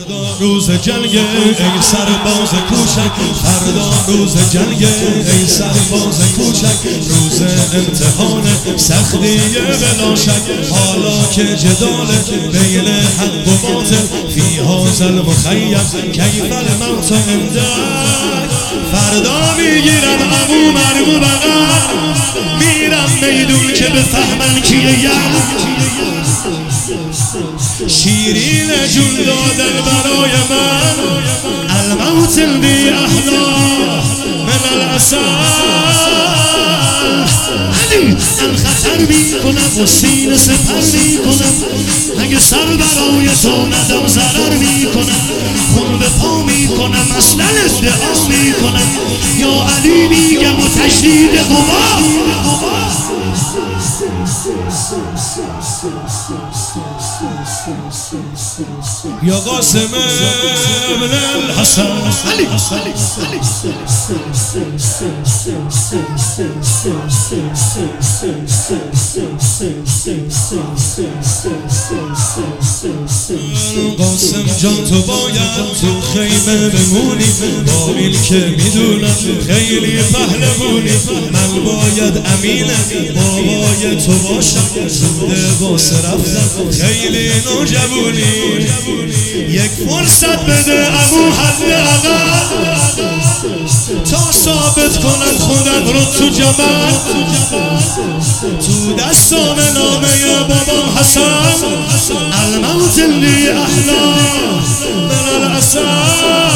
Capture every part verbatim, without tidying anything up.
فردا روز جنگ ای سرباز کوچک، فردا روز جنگ ای سرباز کوچک، روز امتحان سختی بلا شک، حالا که جدال بین حق و باطل فی هذا المخیم کیف الموت عندک. فردا میگیرم عمو مرمو بغل، میرم میدون که بفهمن کیه یل، شیرین جون دادن برای من، الموت بی احلا من الاسد. علی الخطر میکنم و سینه سپر میکنم، اگه سر برای تو ندم ضرر میکنم، خون به پا میکنم اصلا ادعا میکنم، یا علی میگم و تشدید قوا. یا قاسم ابن الحسن علی قاسم جان تو باید تو خیمه بمونی، با این که میدونم خیلی پهلوونی، من باید امین بابای تو باشم، زنده واسه رفتم خیلی نوجوونی، یک فرصت بده عمو حداقل تا ثابت کنم خودم رو تو جمع، تو دستام نامه بابا حسن، الموت لی احلا من الاسد.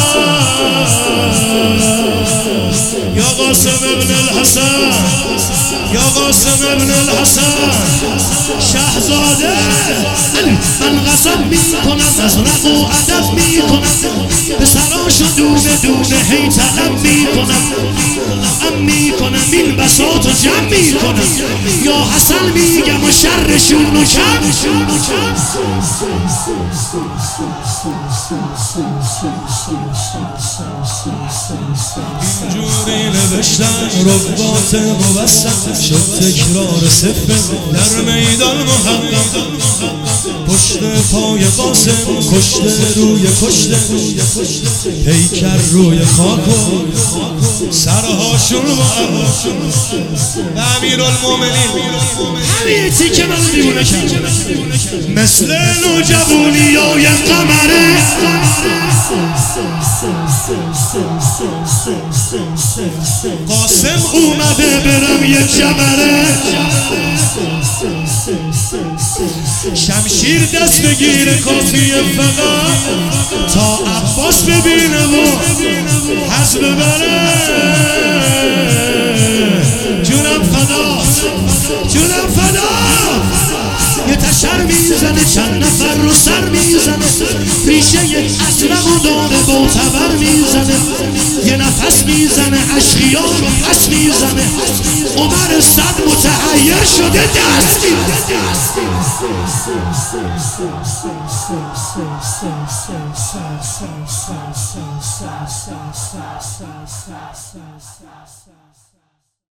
یا قاسم ابن الحسن، یا قاسم ابن الحسن شهزاده، من غضب میکنم از رق و ادب میکنم، پسراشو دونه دونه هی طلب میکنم، ام میکنم این بساطو جمع میکنم، یا حسن میگم و شرشون و کم. اینجوری نوشتن ربات موسط شد تکرار صفر در میدان محقق، پشت پای قاسم کشته روی کشته، پیکر روی خاک و سرهاشون معلق. امیرالمومنین همین تیکه من دیونه کرد، مثل نوجوانی های قمره، قاسم اومده برم یک جمره، شمشیر دست بگیره کافیه فقط تا عباس ببینه و حس ببره. جونم فدا، جونم فدا، یه تشر میزنه چند نفر رو سر میزنه، ریشه یک ازرق و داره معتبر میزنه، یه نفس میزنه اشقیا رو پس میزنه، عمر صد متحیر شده دست میزنه.